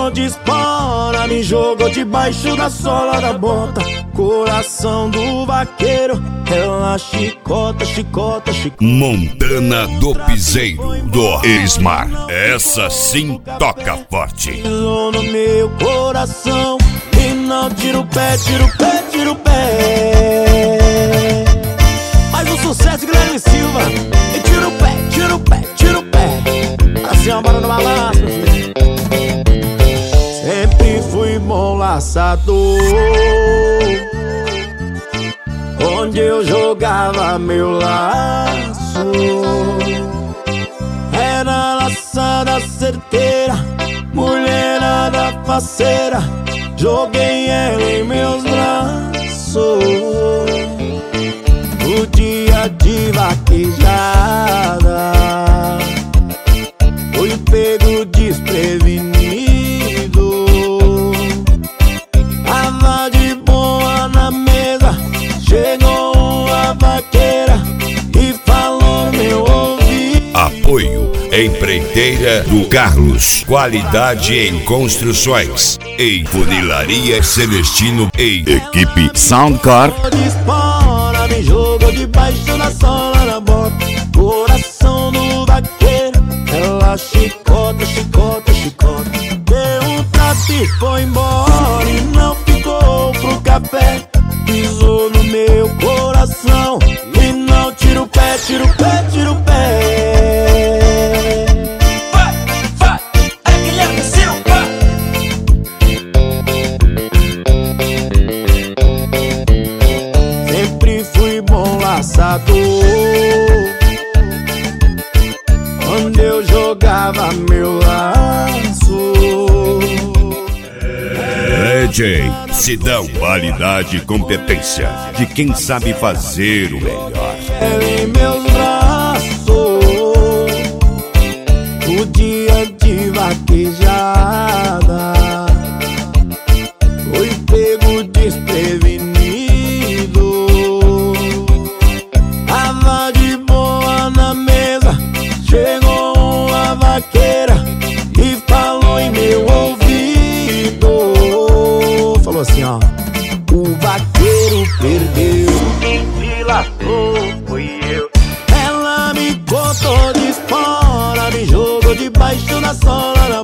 contou de espora, me jogou debaixo da sola da bota. Coração do vaqueiro, ela chicota, chicota, chicota. Montana do Piseiro, do Elismar. Essa sim toca forte. Pisou no meu coração e não tira o pé, tira o pé, tira o pé. Mais um sucesso, Guilherme Silva. E tira o pé, tira o pé, tira o pé. Assim é uma barra no balanço, meu filho. Sempre fui bom laçador, onde eu jogava meu laço. Era laçada certeira, mulherada faceira, joguei ela em meus braços. O dia de vaquejada fui pego desprevenido. Tava de boa na mesa, chegou uma vaqueira e falou no meu ouvido. Apoio Empreiteira do Carlos, qualidade em construções. Em Funilaria Celestino e equipe Soundcar. Espora, me jogou debaixo da sola da bota. Coração do vaqueiro, ela chicota, chicota, chicota. Deu um trato e foi embora e não ficou pro café. Pisou no meu coração e não tira o pé, tira o pé, tira o pé. Vai, vai, é Guilherme Silva. Sempre fui bom laçador, onde eu jogava meu laço. DJ Sidão, qualidade e competência de quem sabe fazer o melhor. Ela em meus braços, o dia de vaquejada foi pego desprevenido. Tava de boa na mesa, chegou uma vaqueira e falou em meu ouvido. Falou assim, ó: o vaqueiro perdeu, quem se lascou fui eu. Ela me contou de espora, me jogou debaixo da sola da